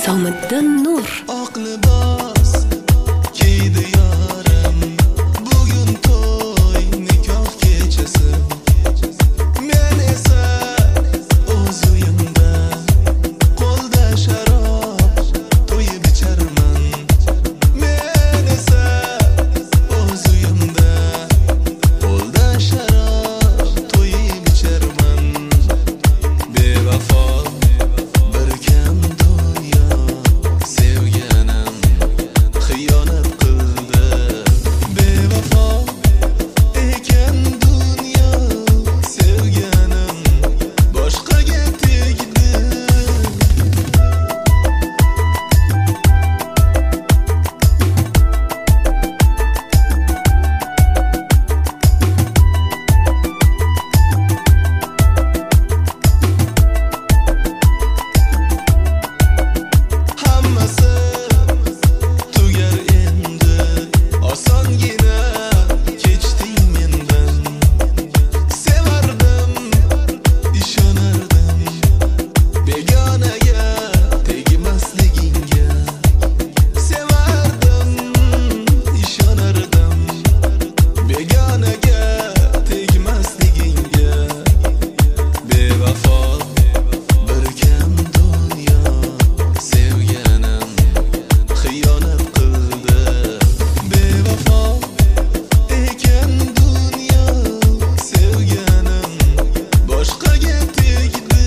Somiddin Nur. Oq libos kiydi yorim, bugun to'y nikoh kechasi. Men esa o'z uyimda, qo'lda sharob to'yib icharman. Men esa o'z uyimda, qo'lda sharob to'yib icharman. Bevafo bir kam dunyo, sevganim xiyonat qildi. Bevafo ekan dunyo, sevganim boshqaga tegdi. Hammasi tugar endi, osongina kechding mendan. Sevardim, ishonardim begonaga tegmasligingga. Sevardim, ishonardim begonaga tegmasligingga. Bevafo bir kam dunyo, sevganim xiyonat qildi. Bevafo ekan dunyo, sevganim boshqaga tegdi.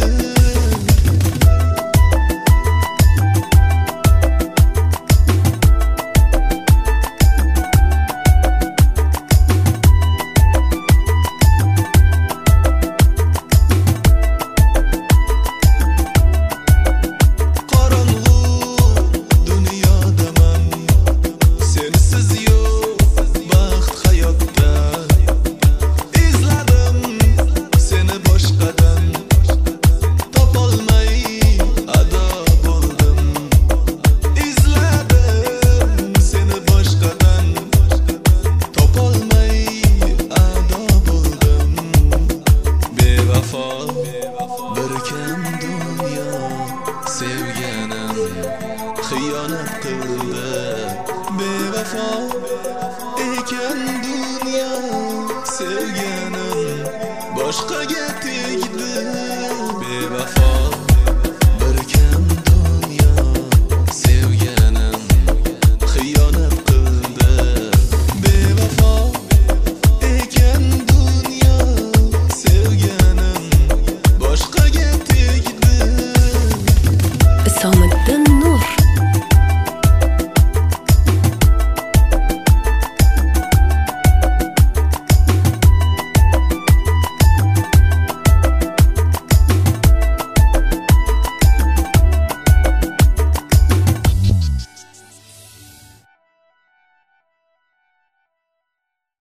Qorong'u dunyodaman, sensiz yo'q baxt hayotda. Izladim seni boshqadan, topolmay ado bo'ldim. Izladim seni boshqadan, topolmay ado bo'ldim. Bevafo bir kam dunyo, sevganim xiyonat qildi. Bevafo ekan dunyo, sevganim boshqaga tegdi.